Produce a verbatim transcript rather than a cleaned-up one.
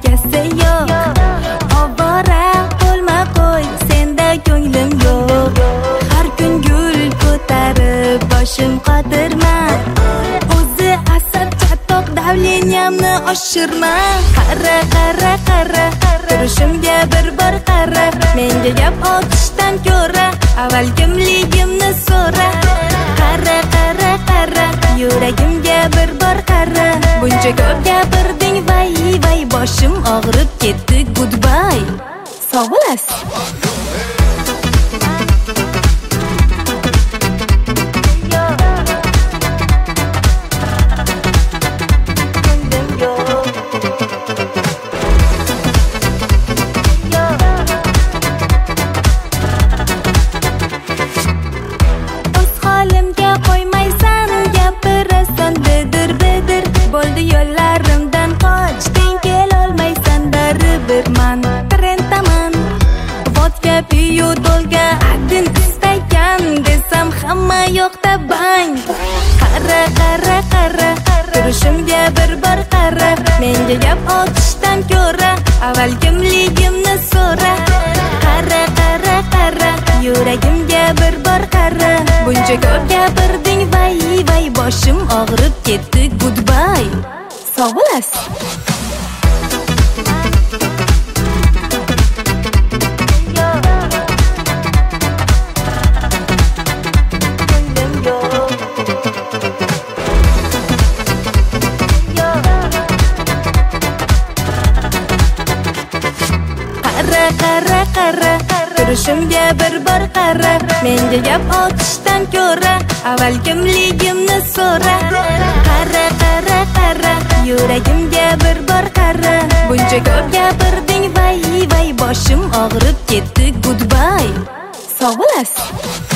egasi yo'q. Ovora bo'lma qo'y, senda ko'nglim yo'q. Har kun gul ko'tarib boshim qotirma. O'zi asab chatoq davleniyamni oshirma. Qara qara qara, turishimga bir bor qara. Menga gap otishdan ko'ra, avval kimligimni so'ra. Qara qara qara, yuragimga bir bor qara. Buncha ko'p gapirding, vay vay, boshim og'rib ketdi, goodbye. Sog' bo'lasiz. Bo'ldi yo'llarimdan qochding, kelolmaysan baribirman. Trentaman, vodka piyu dolga adin istagan desam hamma yoqda bang. Qara qara qara, turishimga bir bor qara. Menga gap otishdan ko'ra, avval kimligimni so'ra. Qara qara qara, yuragimga bir bor qara. Buncha ko'p gapirding, vay vay, boshim og'rib ketdi, goodbye. Sog' bo'lasiz. Qara qara qara, turishimga bir bor qara. Menga gap otishdan ko'ra, avval kimligimni so'ra. Qara qara qara, yuragimga bir bor qara. Buncha ko'p gapirding, vay vay, boshim og'rib ketdi, goodbye. Sog' bo'lasiz.